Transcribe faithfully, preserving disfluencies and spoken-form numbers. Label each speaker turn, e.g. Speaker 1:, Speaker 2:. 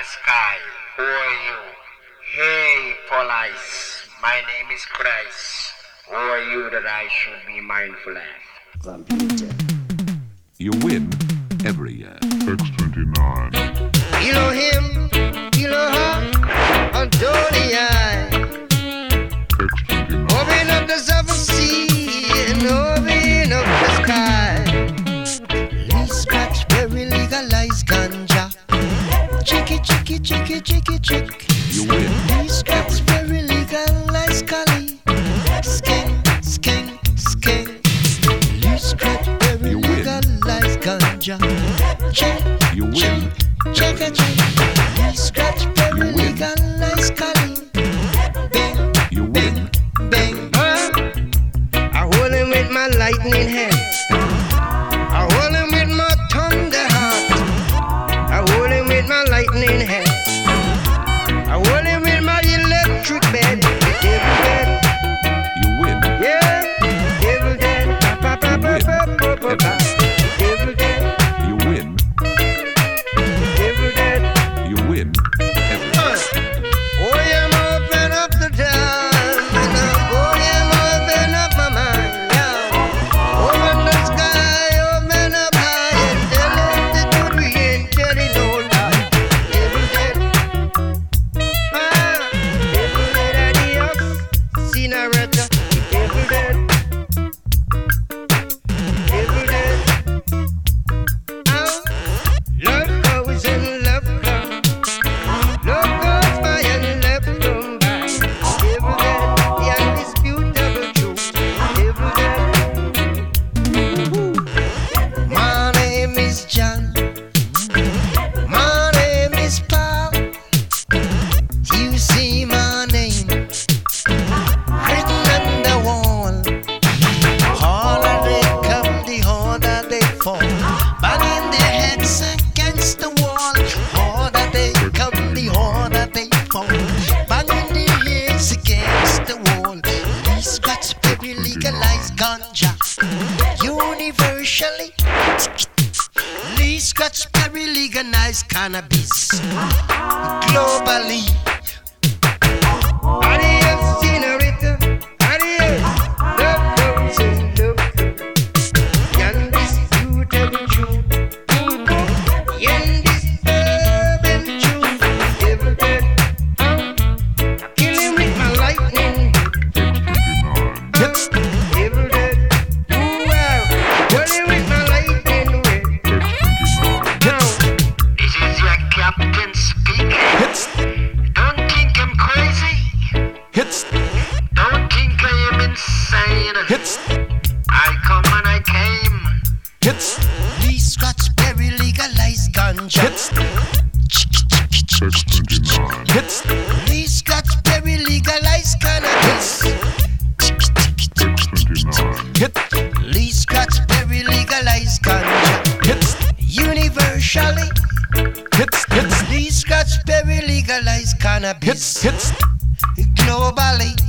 Speaker 1: sky. Who are you? Hey, police. My name is Christ. Who are you that I should be mindful of?
Speaker 2: Computer.
Speaker 3: You win every year.
Speaker 4: X twenty-nine.
Speaker 5: Elohim, Elohim, Adonai.
Speaker 4: X twenty-nine.
Speaker 5: Open up the seven sea and open up the sky. Lee scratch, very legalize ganja. Chicky, chicky, chicky, chicky, chick.
Speaker 3: You win
Speaker 5: Lee scratch, very legalize Cali. Skin, skin, skin. Lee scratch, very
Speaker 3: You win.
Speaker 5: legalize ganja. Check,
Speaker 3: You win
Speaker 5: check, check, check. Lee scratch, very
Speaker 3: You win.
Speaker 5: legalize Cali. Bing,
Speaker 3: You win
Speaker 5: bang. Uh, I hold him with my lightning hand. I hold him with my thunder heart. I hold him with my lightning hand. I hold him with my electric bed. Devil dead,
Speaker 3: You win
Speaker 5: yeah. Devil dead, pa pa pa pa pa pa pa pa. Devil dead,
Speaker 3: You win
Speaker 5: devil dead.
Speaker 3: You win every
Speaker 5: Uh, Oh, yeah, open up the time. Oh, yeah, open up my mind. Yeah. Open the sky, open up high, and tell them the truth we ain't telling no lie. Devil dead. Ah, devil dead, adios. Senorita. Devil dead. Devil dead. Ah, love goes and love comes. Love goes by and love come by. Devil dead, the undisputable truth. Devil dead. My name is John. My name is Paul. You see my name written on the wall. Harder they come, the harder they fall. Banging their heads against the wall. Harder they come, the harder they fall. Banging their heads against the wall. Lee scratch, baby, legalize ganja. Universally. Lee scratch, baby, legalize cannabis. Globally. Adios, senorita. Adios. Love comes and love comes. Undisputable truth. Undisturbable truth. Devil dead. I kill him with my lightning.
Speaker 4: X twenty-nine.
Speaker 5: Devil dead. Ooh, wow. Kill him with my lightning.
Speaker 4: X twenty-nine.
Speaker 5: Now,
Speaker 1: This is your captain speaking.
Speaker 3: hits
Speaker 1: Don't think I'm crazy.
Speaker 3: hits
Speaker 1: Don't think I am insane.
Speaker 3: hits
Speaker 1: I come and I came.
Speaker 3: hits
Speaker 5: Lee scratch, berry, legalize ganja.
Speaker 3: hits
Speaker 4: X twenty-nine.
Speaker 3: hits
Speaker 5: Lee scratch, berry, legalize cannabis.
Speaker 4: X twenty-nine.
Speaker 3: hit
Speaker 5: Lee scratch, berry, legalize ganja.
Speaker 3: hits
Speaker 5: Universally.
Speaker 3: hits hits
Speaker 5: Lee scratch, berry, legalize
Speaker 3: hits
Speaker 5: cannabis.
Speaker 3: hits
Speaker 5: Globally.